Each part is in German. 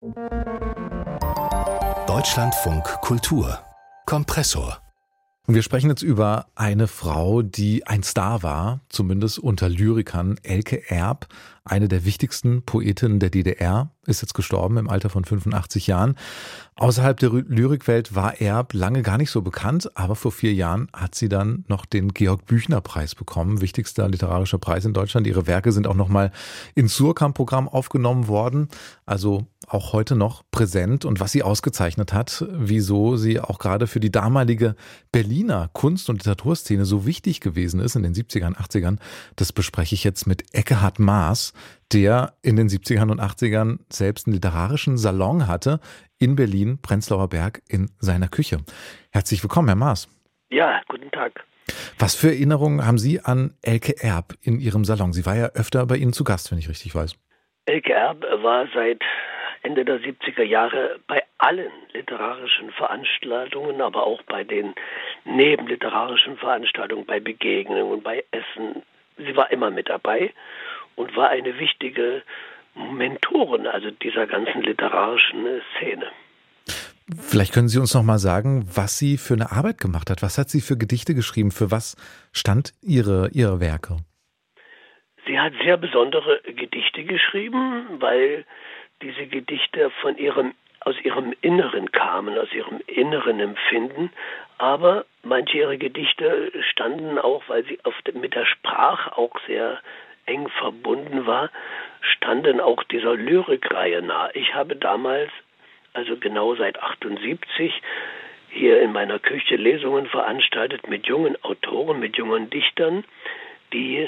Deutschlandfunk Kultur Kompressor. Und wir sprechen jetzt über eine Frau, die ein Star war, zumindest unter Lyrikern. Elke Erb, eine der wichtigsten Poetinnen der DDR, ist jetzt gestorben im Alter von 85 Jahren. Außerhalb der Lyrikwelt war Erb lange gar nicht so bekannt, aber vor 4 Jahren hat sie dann noch den Georg-Büchner-Preis bekommen, wichtigster literarischer Preis in Deutschland. Ihre Werke sind auch nochmal ins Surkamp-Programm aufgenommen worden, also auch heute noch präsent. Und was sie ausgezeichnet hat, wieso sie auch gerade für die damalige Berliner Kunst- und Literaturszene so wichtig gewesen ist in den 70ern, 80ern, das bespreche ich jetzt mit Ekkehard Maas, der in den 70ern und 80ern selbst einen literarischen Salon hatte in Berlin, Prenzlauer Berg, in seiner Küche. Herzlich willkommen, Herr Maas. Ja, guten Tag. Was für Erinnerungen haben Sie an Elke Erb in Ihrem Salon? Sie war ja öfter bei Ihnen zu Gast, wenn ich richtig weiß. Elke Erb war seit Ende der 70er Jahre bei allen literarischen Veranstaltungen, aber auch bei den nebenliterarischen Veranstaltungen, bei Begegnungen, bei Essen. Sie war immer mit dabei und war eine wichtige Mentorin, also dieser ganzen literarischen Szene. Vielleicht können Sie uns noch mal sagen, was sie für eine Arbeit gemacht hat. Was hat sie für Gedichte geschrieben? Für was stand ihre Werke? Sie hat sehr besondere Gedichte geschrieben, weil diese Gedichte aus ihrem Inneren kamen, aus ihrem inneren Empfinden. Aber manche ihrer Gedichte standen auch, weil sie mit der Sprache auch sehr eng verbunden war, standen auch dieser Lyrikreihe nahe. Ich habe damals, also genau seit 78, hier in meiner Küche Lesungen veranstaltet mit jungen Autoren, mit jungen Dichtern, die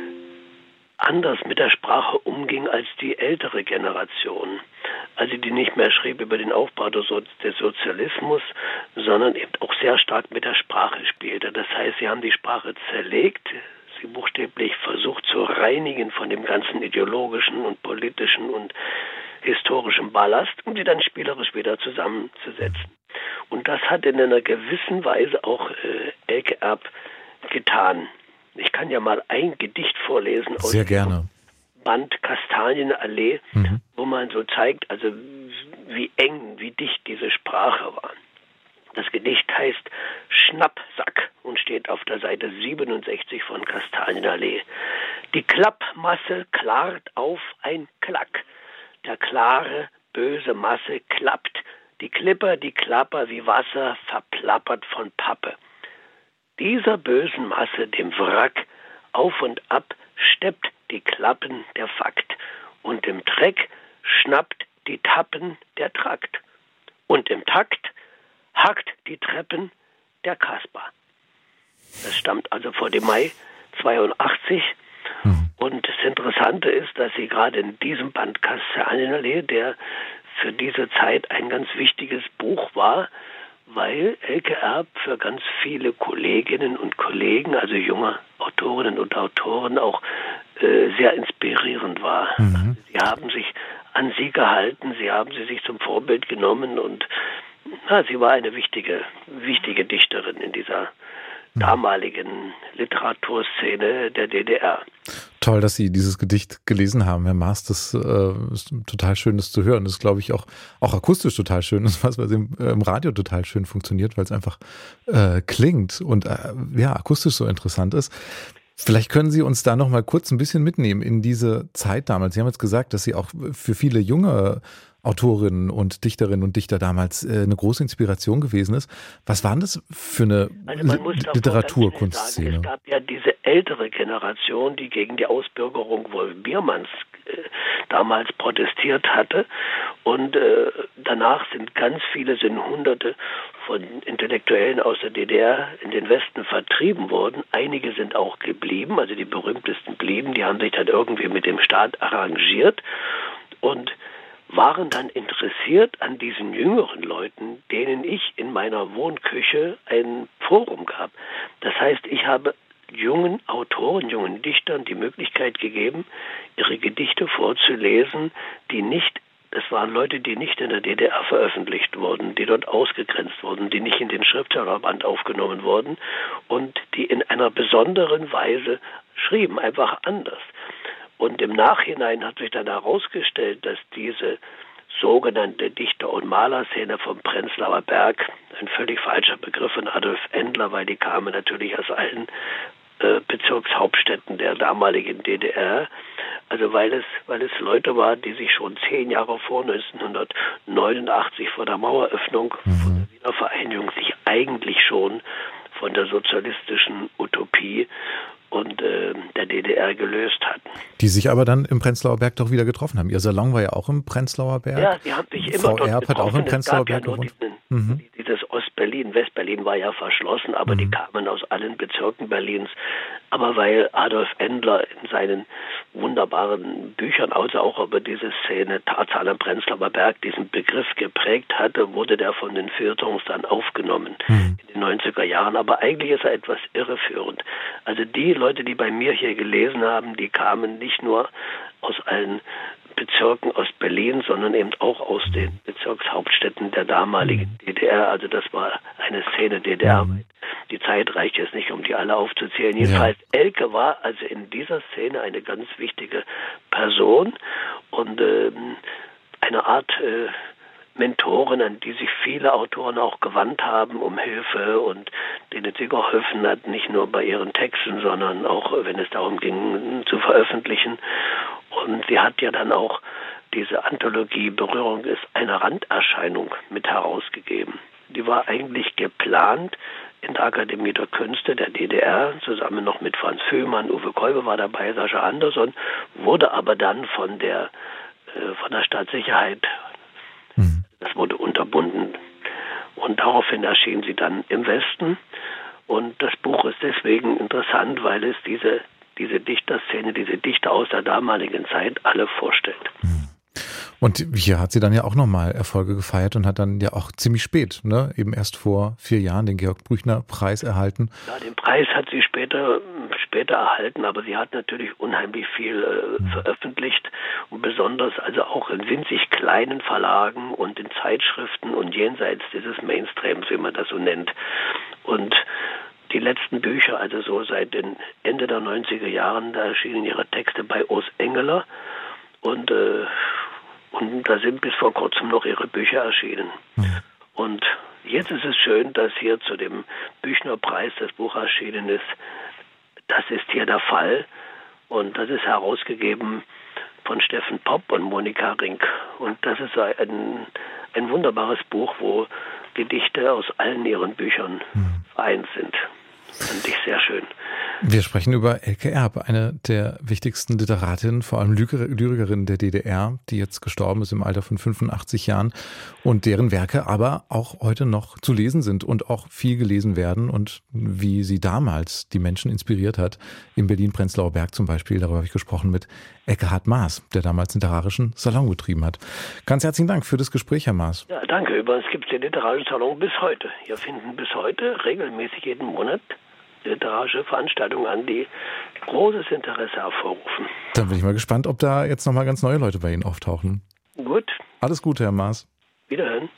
anders mit der Sprache umging als die ältere Generation. Also die nicht mehr schrieb über den Aufbau des Sozialismus, sondern eben auch sehr stark mit der Sprache spielte. Das heißt, sie haben die Sprache zerlegt, sie buchstäblich versucht zu reinigen von dem ganzen ideologischen und politischen und historischen Ballast, um sie dann spielerisch wieder zusammenzusetzen. Und das hat in einer gewissen Weise auch Elke Erb getan. Ich kann ja mal ein Gedicht vorlesen aus dem Band Kastanienallee, wo man so zeigt, also wie eng, wie dicht diese Sprache war. Das Gedicht heißt Schnappsack und steht auf der Seite 67 von Kastanienallee. Die Klappmasse klart auf ein Klack. Der klare, böse Masse klappt. Die Klipper, die Klapper wie Wasser verplappert von Pappe. Dieser bösen Masse, dem Wrack, auf und ab steppt die Klappen der Fakt. Und im Treck schnappt die Tappen der Trakt. Und im Takt hackt die Treppen der Kasper. Das stammt also vor dem Mai 82. Und das Interessante ist, dass sie gerade in diesem Band Kastanienallee, der für diese Zeit ein ganz wichtiges Buch war, weil Elke Erb für ganz viele Kolleginnen und Kollegen, also junge Autorinnen und Autoren, auch sehr inspirierend war. Sie haben sich an sie gehalten, sie haben sie sich zum Vorbild genommen und sie war eine wichtige Dichterin in dieser damaligen Literaturszene der DDR. Toll, dass Sie dieses Gedicht gelesen haben, Herr Maas. Das ist total schön, das zu hören. Das ist, glaube ich, auch akustisch total schön. Das ist was im Radio total schön funktioniert, weil es einfach klingt und akustisch so interessant ist. Vielleicht können Sie uns da noch mal kurz ein bisschen mitnehmen in diese Zeit damals. Sie haben jetzt gesagt, dass Sie auch für viele junge Autorinnen und Dichterinnen und Dichter damals eine große Inspiration gewesen ist. Was war denn das für eine Literaturkunstszene? Es gab ja diese ältere Generation, die gegen die Ausbürgerung Wolf Biermanns damals protestiert hatte. Und danach sind Hunderte von Intellektuellen aus der DDR in den Westen vertrieben worden. Einige sind auch geblieben, also die berühmtesten blieben. Die haben sich dann irgendwie mit dem Staat arrangiert und waren dann interessiert an diesen jüngeren Leuten, denen ich in meiner Wohnküche ein Forum gab. Das heißt, ich habe jungen Autoren, jungen Dichtern die Möglichkeit gegeben, ihre Gedichte vorzulesen, das waren Leute, die nicht in der DDR veröffentlicht wurden, die dort ausgegrenzt wurden, die nicht in den Schriftstellerband aufgenommen wurden und die in einer besonderen Weise schrieben, einfach anders. Und im Nachhinein hat sich dann herausgestellt, dass diese sogenannte Dichter- und Malerszene vom Prenzlauer Berg, ein völlig falscher Begriff von Adolf Endler, weil die kamen natürlich aus allen Bezirkshauptstädten der damaligen DDR. Also weil es Leute waren, die sich schon 10 Jahre vor 1989, vor der Maueröffnung, vor der Wiedervereinigung, sich eigentlich schon von der sozialistischen Utopie und der DDR gelöst hatten. Die sich aber dann im Prenzlauer Berg doch wieder getroffen haben. Ihr Salon war ja auch im Prenzlauer Berg. Ja, die haben sich immer Frau dort Erb hat getroffen. auch im Prenzlauer Berg gewohnt. Dieses Ostberlin, Westberlin war ja verschlossen, aber die kamen aus allen Bezirken Berlins. Aber weil Adolf Endler in seinen wunderbaren Büchern, also auch über diese Szene Tarzan am Prenzlauer Berg, diesen Begriff geprägt hatte, wurde der von den Feuilletons dann aufgenommen in den 90er Jahren. Aber eigentlich ist er etwas irreführend. Also die Leute, die bei mir hier gelesen haben, die kamen nicht nur aus allen Bezirken aus Berlin, sondern eben auch aus den Bezirkshauptstädten der damaligen DDR. Also das war eine Szene DDR-weit. Die Zeit reicht jetzt nicht, um die alle aufzuzählen. Jedenfalls, Elke war also in dieser Szene eine ganz wichtige Person und eine Art Mentorin, an die sich viele Autoren auch gewandt haben um Hilfe und denen sie geholfen hat, nicht nur bei ihren Texten, sondern auch, wenn es darum ging, zu veröffentlichen. Und sie hat ja dann auch diese Anthologie Berührung ist eine Randerscheinung mit herausgegeben. Die war eigentlich geplant in der Akademie der Künste der DDR, zusammen noch mit Franz Föhmann, Uwe Kolbe war dabei, Sascha Andersson, wurde aber dann von der Staatssicherheit, das wurde unterbunden. Und daraufhin erschien sie dann im Westen. Und das Buch ist deswegen interessant, weil es diese Dichterszene, diese Dichter aus der damaligen Zeit alle vorstellt. Und hier hat sie dann ja auch nochmal Erfolge gefeiert und hat dann ja auch ziemlich spät, ne, eben erst vor 4 Jahren den Georg-Brüchner-Preis erhalten. Ja, den Preis hat sie später erhalten, aber sie hat natürlich unheimlich viel veröffentlicht und besonders also auch in winzig kleinen Verlagen und in Zeitschriften und jenseits dieses Mainstreams, wie man das so nennt. Und die letzten Bücher, also so seit den Ende der 90er Jahren, da erschienen ihre Texte bei Urs Engeler und da sind bis vor kurzem noch ihre Bücher erschienen. Und jetzt ist es schön, dass hier zu dem Büchner-Preis das Buch erschienen ist. Das ist hier der Fall und das ist herausgegeben von Steffen Popp und Monika Rink. Und das ist ein wunderbares Buch, wo Gedichte aus allen ihren Büchern vereint sind. Fand ich sehr schön. Wir sprechen über Elke Erb, eine der wichtigsten Literatinnen, vor allem Lyrikerin der DDR, die jetzt gestorben ist im Alter von 85 Jahren und deren Werke aber auch heute noch zu lesen sind und auch viel gelesen werden und wie sie damals die Menschen inspiriert hat. In Berlin-Prenzlauer Berg zum Beispiel, darüber habe ich gesprochen mit Ekkehard Maas, der damals den literarischen Salon betrieben hat. Ganz herzlichen Dank für das Gespräch, Herr Maas. Ja, danke. Übrigens gibt es den literarischen Salon bis heute. Hier finden bis heute regelmäßig jeden Monat literarische Veranstaltungen an, die großes Interesse hervorrufen. Dann bin ich mal gespannt, ob da jetzt nochmal ganz neue Leute bei Ihnen auftauchen. Gut. Alles Gute, Herr Maas. Wiederhören.